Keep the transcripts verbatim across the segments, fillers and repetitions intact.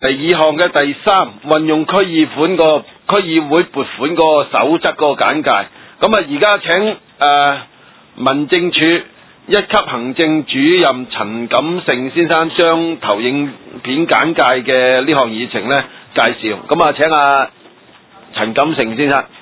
第二項嘅第三，運用區議款個區議會撥款嗰個守則嗰個簡介。咁啊，而家請誒、呃、民政處一級行政主任陳錦盛先生將投影片簡介嘅呢項議程咧介紹。咁啊，請阿陳錦盛先生。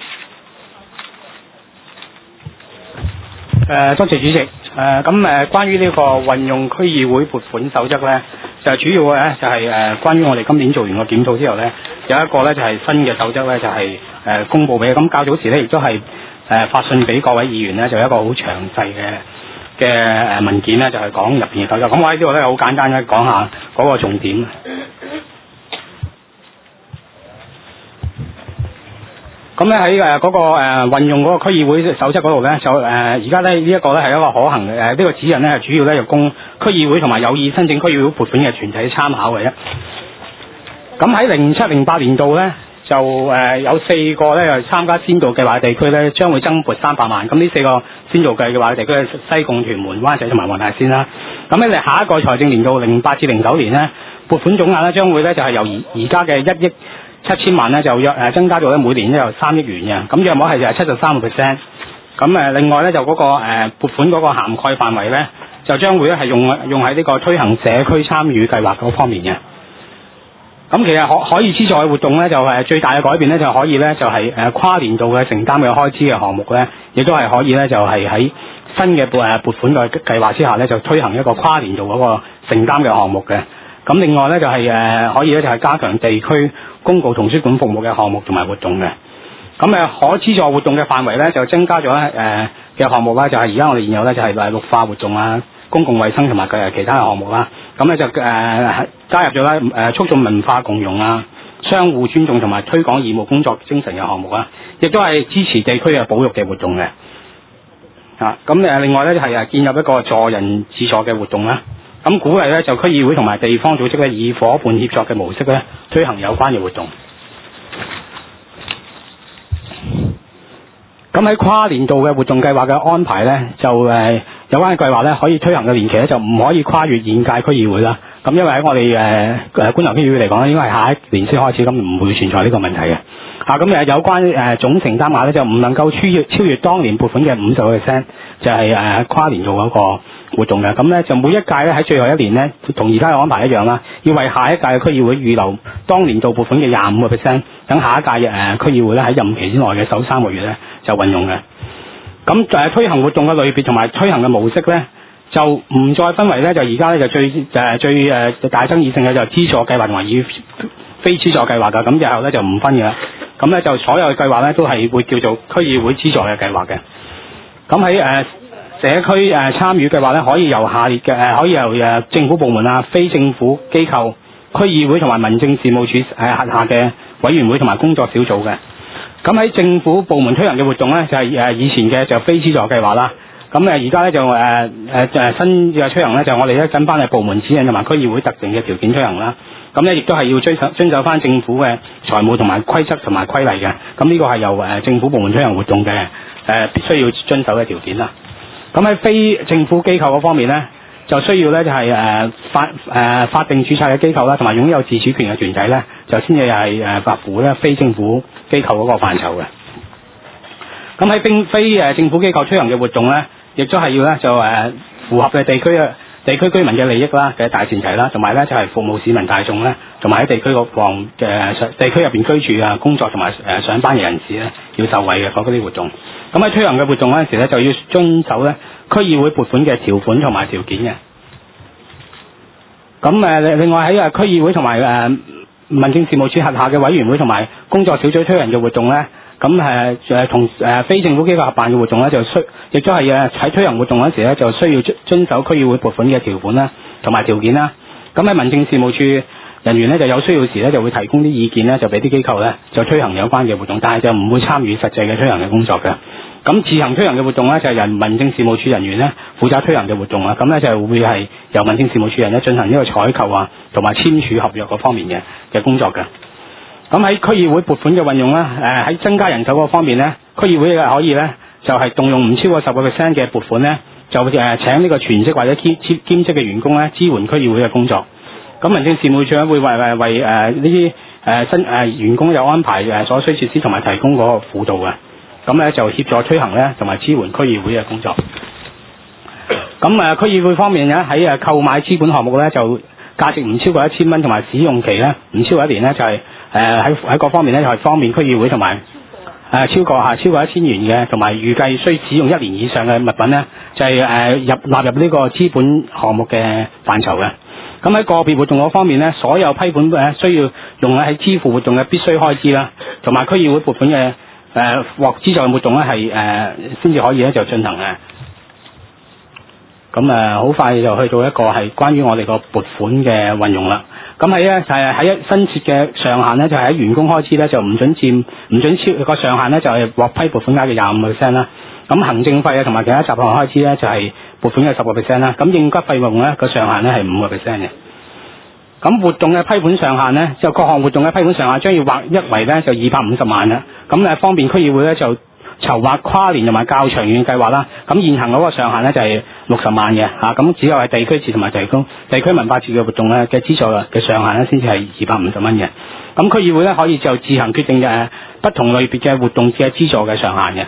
誒，多謝主席。誒，咁誒，關於呢個運用區議會撥款守則咧，就主要嘅咧就係誒，關於我哋今年做完個檢討之後咧，有一個咧就係新嘅守則咧，就係誒公佈俾。咁較早時咧，亦都係誒發信俾各位議員咧，就有一個好詳細嘅嘅誒文件咧，就係講入邊嘅守則。咁我喺呢度咧，好簡單嘅講下嗰個重點。咁咧喺誒嗰個誒運用嗰個區議會守則嗰度咧，就誒而家咧呢一個咧係一個可行嘅誒呢個指引咧，係主要咧就供區議會同埋有意申請區議會撥款嘅團體參考嘅啫。咁喺零七零八年度咧，就誒有四個咧係參加先導計劃地區咧，將會增撥三百萬。咁呢四個先導計劃地區係西貢、屯門、灣仔同埋黃大仙啦。咁喺下一個財政年度零八至零九年咧，撥款總額咧將會咧就係由而而家嘅一億七千萬咧就約誒增加到咧每年咧有三億元嘅，咁約莫係就係七十三個 percent。咁誒另外咧就嗰個誒撥款嗰個涵蓋範圍咧，就將會咧係用用喺呢個推行社區參與計劃嗰方面嘅。咁其實可可以資助嘅活動咧，就係最大嘅改變咧，就可以咧就係誒跨年度嘅承擔嘅開支嘅項目咧，亦都係可以咧就係喺新嘅撥誒撥款嘅計劃之下咧，就推行一個跨年度嗰個承擔嘅項目嘅。咁另外咧就係誒可以咧就係加強地區公共圖書館服務嘅項目同埋活動嘅。咁誒可資助活動嘅範圍咧就增加咗咧誒嘅項目啦，就係而家我哋現有咧就係誒綠化活動啊、公共衛生同埋誒其他嘅項目啦。咁咧就誒加入咗咧誒促進文化共融啊、相互尊重同埋推廣義務工作精神嘅項目啦，亦都係支持地區嘅保育嘅活動嘅。啊，咁誒另外咧就係誒建立一個助人自助嘅活動啦。咁鼓勵咧就區議會同埋地方組織咧以夥伴協作嘅模式咧推行有關嘅活動。咁喺跨年度嘅活動計劃嘅安排咧，就誒有關嘅計劃咧可以推行嘅年期咧就唔可以跨越現屆區議會啦。咁因為喺我哋誒誒觀塘區議會嚟講咧，應該係下一年先開始，咁唔會存在呢個問題嘅。啊，咁誒有關誒總承擔額咧就唔能夠超越超越當年撥款嘅五十個 percent，就係誒跨年度嗰個活動嘅。咁咧就每一屆咧喺最後一年咧，同而家嘅安排一樣啦，要為下一屆嘅區議會預留當年度撥款嘅廿五個 percent，等下一屆嘅誒區議會咧喺任期之內嘅首三個月咧就運用嘅。咁誒推行活動嘅類別同埋推行嘅模式咧，就唔再分為咧，就而家咧就最誒最誒大爭議性嘅就係資助計劃同埋以非資助計劃㗎。咁日後咧就唔分嘅啦。咁咧就所有嘅計劃咧都係會叫做區議會資助嘅計劃嘅。咁喺誒社區誒參與計劃咧，可以由下列嘅誒可以由誒政府部門啊、非政府機構、區議會同埋民政事務處誒轄下嘅委員會同埋工作小組嘅。咁喺政府部門推行嘅活動咧，就係誒以前嘅就非資助計劃啦。咁誒而家咧就誒誒誒新嘅推行咧，就我哋咧跟翻嘅部門指引同埋區議會特定嘅條件推行啦。咁咧亦都係要遵守遵守翻政府嘅財務同埋規則同埋規例嘅。咁呢個係由誒政府部門推行活動嘅誒必須要遵守嘅條件啦。咁喺非政府機構嗰方面咧，就需要咧就係誒法誒法定註冊嘅機構啦，同埋擁有自主權嘅團體咧，就先至係誒合乎咧非政府機構嗰個範疇嘅。咁喺非非誒政府機構推行嘅活動咧，亦都係要咧就誒符合嘅地區嘅地區居民嘅利益啦嘅大前提啦，同埋咧就係服務市民大眾咧，同埋喺地區個房嘅地區入邊居住啊、工作同埋誒上班嘅人士咧，要受惠嘅嗰啲活動。咁喺推行嘅活動嗰陣時咧，就要遵守咧區議會撥款嘅條款同埋條件嘅。咁誒另外喺誒區議會同埋誒民政事務處轄下嘅委員會同埋工作小組推行嘅活動咧，咁誒誒同誒非政府機構合辦嘅活動咧，就需亦都係誒喺推行活動嗰陣時咧，就需要遵守區議會撥款嘅條款啦同埋條件啦。咁喺民政事務處人員咧就有需要時咧就會提供啲意見咧，就俾啲機構咧就推行有關嘅活動，但係就唔會參與實際嘅推行嘅工作嘅。咁自行推行嘅活動咧就係由民政事務處人員咧負責推行嘅活動啦。咁咧就會係由民政事務處人咧進行呢個採購啊同埋簽署合約嗰方面嘅嘅工作嘅。咁喺區議會撥款嘅運用咧，誒喺增加人手嗰方面咧，區議會可以咧就係動用唔超過十個 percent 嘅撥款咧，就誒請呢個全職或者兼兼兼職嘅員工咧支援區議會嘅工作。 咁民政事務處咧會為誒為誒呢啲誒新誒員工有安排誒所需設施同埋提供嗰個輔導嘅，咁咧就協助推行咧同埋支援區議會嘅工作。咁誒區議會方面咧喺誒購買資本項目咧就價值唔超過一千蚊，同埋使用期咧唔超過一年咧就係誒喺喺各方面咧就係方便區議會同埋誒超過嚇超過一千元嘅，同埋預計需使用一年以上嘅物品咧就係誒入納入呢個資本項目嘅範疇嘅。咁喺個別活動嗰方面咧，所有批本誒需要用喺支付活動嘅必須開支啦，同埋區議會撥款嘅誒獲資助嘅活動咧係誒先至可以咧就進行嘅。咁誒好快就去到一個係關於我哋個撥款嘅運用啦。咁喺咧就係喺一新設嘅上限咧，就係喺員工開支咧就唔準佔唔準超個上限咧就係獲批撥款額嘅廿五個 percent 啦。咁行政費啊同埋其他雜項開支咧就係撥款嘅十個 percent 啦。咁應急費用咧個上限咧係五個 percent 嘅。咁活動嘅批本上限咧就各項活動嘅批本上限將要劃一為咧就二百五十萬啦。咁誒方便區議會咧就籌劃跨年同埋較長遠計劃啦。咁現行嗰個上限咧就係六十萬嘅嚇，咁只有係地區節同埋地區地區文化節嘅活動咧嘅資助嘅上限咧先至係二百五十蚊嘅。咁區議會咧可以就自行決定嘅不同類別嘅活動嘅資助嘅上限嘅。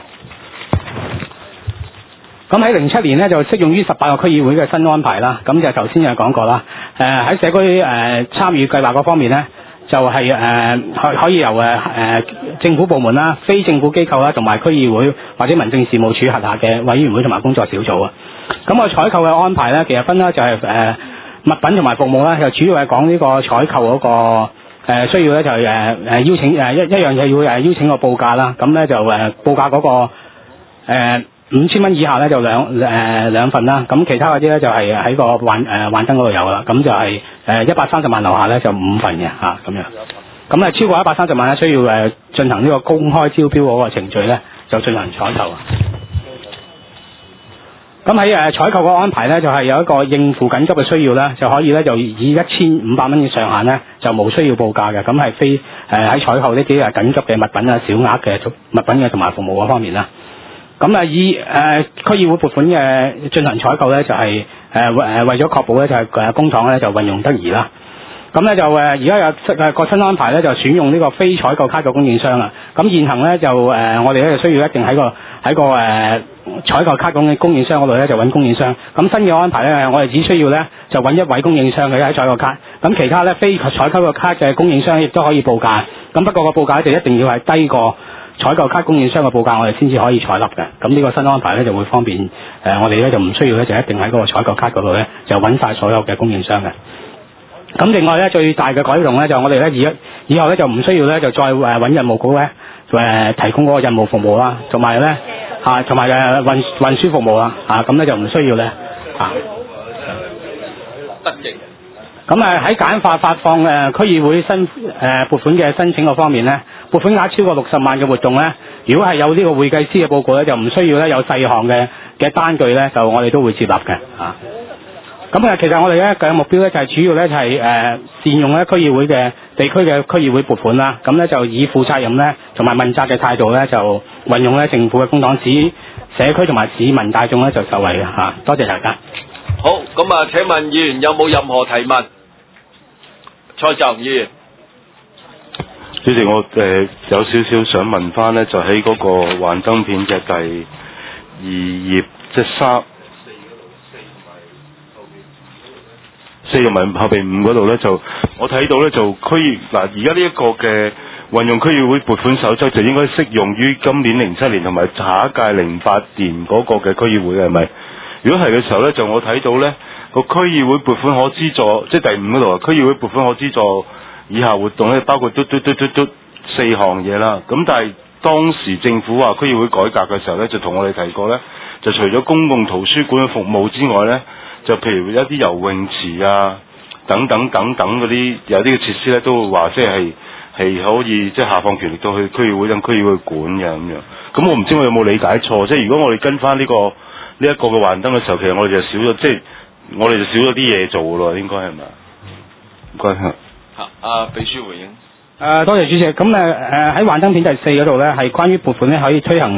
咁喺零七年咧就適用於十八個區議會嘅新安排啦。咁就頭先有講過啦。誒、呃、喺社區誒、呃、參與計劃嗰方面咧，就係誒可可以由誒誒、呃、政府部門啦、非政府機構啦，同埋區議會或者民政事務處轄下嘅委員會同埋工作小組啊。咁個採購嘅安排咧，其實分咧就係、是、誒、呃、物品同埋服務啦，就主要係講呢個採購嗰、那個、呃、需要咧，就係誒誒邀請誒一一樣嘢要誒邀請個報價啦。咁咧就誒、呃、報價嗰、那個誒。呃五千蚊以下咧就兩誒、呃、兩份啦，咁其他嗰啲咧就係喺個幻誒幻燈嗰度有啦，咁就係誒一百三十萬樓下咧就五份嘅嚇咁樣，咁啊超過一百三十萬咧需要誒進行呢個公開招標嗰個程序咧就進行採購啊。咁喺誒採購個安排咧就係、是、有一個應付緊急嘅需要咧就可以咧就以一千五百蚊嘅上限咧就無需要報價嘅，咁係非誒喺採購呢啲誒緊急嘅物品啊、小額嘅物品嘅同埋服務嗰方面啦。咁啊，以誒、呃、區議會撥款嘅進行採購咧，就係誒誒為咗確保咧，就係誒公帑咧就運用得宜啦。咁咧就誒而家有誒個新安排咧，就選用呢個非採購卡嘅供應商啦。咁現行咧就誒、呃、我哋咧就需要一定喺個喺個誒、呃、採購卡供供應商嗰度咧就揾供應商。咁新嘅安排咧，我哋只需要咧就揾一位供應商嘅喺採購卡。咁其他咧非採購個卡嘅供應商亦都可以報價。咁不過個報價就一定要係低過採購卡供應商嘅報價，我哋先至可以採納嘅。咁呢個新安排咧就會方便誒、呃，我哋咧就唔需要咧就一定喺嗰個採購卡嗰度咧就揾晒所有嘅供應商嘅。咁另外咧最大嘅改動咧就我哋咧以以後咧就唔需要咧就再誒揾任務局咧誒提供嗰個任務服務啦，同埋咧嚇同埋誒運運輸服務啦嚇，咁咧就唔需要咧嚇。得嘅。咁誒喺簡化發放誒區議會新誒、呃、撥款嘅申請嗰方面咧，撥款額超過六十萬嘅活動咧，如果係有呢個會計師嘅報告咧，就唔需要咧有細項嘅嘅單據咧，就我哋都會接納嘅嚇。咁啊，其實我哋咧嘅目標咧就係主要咧就係誒善用咧區議會嘅地區嘅區議會撥款啦。咁咧就以負責任咧同埋問責嘅態度咧，就運用咧政府嘅公帑，使社區同埋市民大眾咧就受惠嘅嚇。多謝大家。 好，咁啊，請問議員有冇任何提問？蔡就議員， 主席，我誒、呃、有少少想問翻咧，就喺嗰個幻燈片嘅第二頁，即係三四同埋後邊五嗰度咧，就我睇到咧就區議嗱，而家呢一個嘅運用區議會撥款守則就應該適用於今年零七年同埋下一屆零八年嗰個嘅區議會係咪？如果係嘅時候咧，就我睇到咧個區議會撥款可資助，即係第五嗰度啊，區議會撥款可資助以下活動咧，包括嘟嘟嘟嘟嘟四項嘢啦。咁但係當時政府話區議會改革嘅時候咧，就同我哋提過咧，就除咗公共圖書館嘅服務之外咧，就譬如一啲游泳池啊等等等等嗰啲有啲嘅設施咧，都會話即係係可以即係下放權力到去區議會等區議會管嘅咁樣。咁我唔知我有冇理解錯？即係如果我哋跟翻呢個呢一個嘅幻燈嘅時候，其實我哋就少咗，即係我哋就少咗啲嘢做咯，應該係咪？唔該嚇。嚇，阿秘書回應。誒、呃，多謝主席。咁誒誒喺幻燈片第四嗰度咧，係關於撥款咧可以推行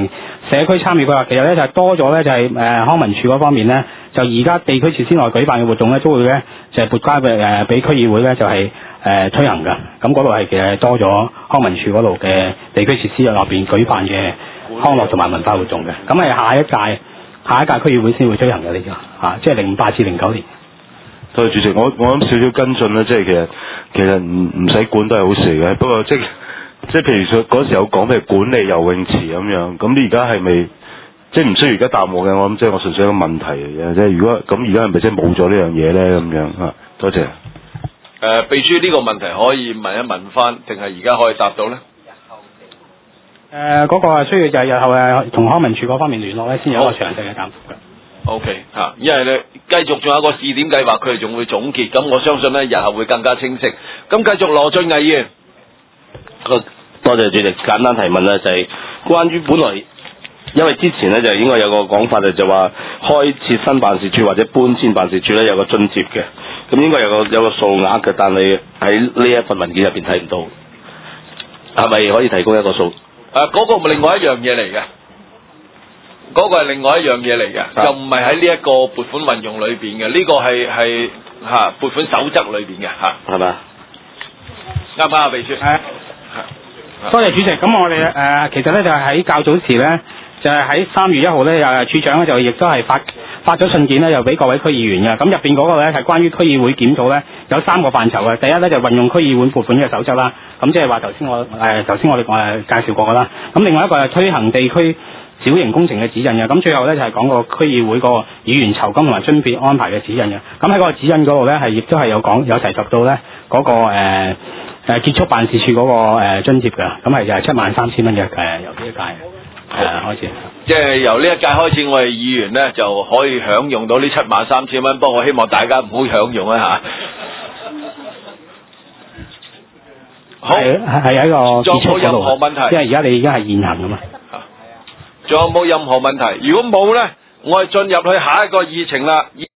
社區參與計劃，其實咧就係多咗咧就係誒康文署嗰方面咧，就而家地區設施內舉辦嘅活動咧，都會咧就係撥歸俾誒俾區議會咧就係誒推行㗎。咁嗰度係其實多咗康文署嗰度嘅地區設施入邊舉辦嘅康樂同埋文化活動嘅。咁係下一屆下一屆區議會先會推行嘅呢個嚇，即係零八至零九年。 多謝主席，我我諗少少跟進啦，即係其實其實唔唔使管都係好事嚟嘅。不過即即係譬如嗰時有講譬如管理游泳池咁樣，咁你而家係咪即係唔需要而家答我嘅？我諗即係我純粹一個問題嚟嘅，即係如果咁而家係咪即係冇咗呢樣嘢咧咁樣啊？多謝。誒、 呃，秘書呢個問題可以問一問翻，定係而家可以答到咧？ 誒、呃，嗰、那個係需要就係日後誒同康文署嗰方面聯絡咧，先有一個詳細嘅答覆嘅。 O K 嚇，因為咧繼續仲有一個試點計劃，佢哋仲會總結，咁我相信咧日後會更加清晰。咁繼續羅俊毅議員。 多謝主席，簡單提問咧就係、是、關於本來，因為之前咧就應該有個講法就就話開設新辦事處或者搬遷辦事處咧有個津貼嘅，咁應該有個有個數額嘅，但係喺呢一份文件入邊睇唔到，係咪可以提供一個數？誒、 啊，嗰、那個咪另外一樣嘢嚟嘅，嗰、那個係另外一樣嘢嚟嘅，啊、就唔係喺呢一個撥款運用裏邊嘅，呢、這個係係嚇撥款守則裏邊嘅嚇， 係咪啊？ 啱唔啱啊，秘書？ 係。多謝主席。咁我哋誒、呃、其實咧就係、是、喺較早時咧，就係喺三月一號咧，誒處長咧就亦都係發發咗信件咧，又俾各位區議員嘅。咁入邊嗰個咧係關於區議會檢討咧，有三個範疇嘅。第一咧就運用區議會撥款嘅守則啦。咁即係話頭先我誒頭先我哋誒介紹過噶啦。咁另外一個係推行地區小型工程嘅指引嘅。咁最後咧就係、是、講個區議會個議員酬金同埋津貼安排嘅指引嘅。咁喺嗰個指引嗰度咧係亦都係有講有提及到咧嗰、那個誒。呃誒結束辦事處嗰、那個誒、呃、津貼嘅，咁係就係七萬三千蚊嘅誒，由呢一屆誒、呃、開始。 即係由呢一屆開始，我哋議員咧就可以享用到呢七萬三千蚊，不過我希望大家唔好享用啊嚇。好， 係喺一個結束嗰度。仲有冇任何問題？ 因為而家你已經係現行㗎嘛。 仲有冇任何問題？如果冇咧，我哋進入去下一個議程啦。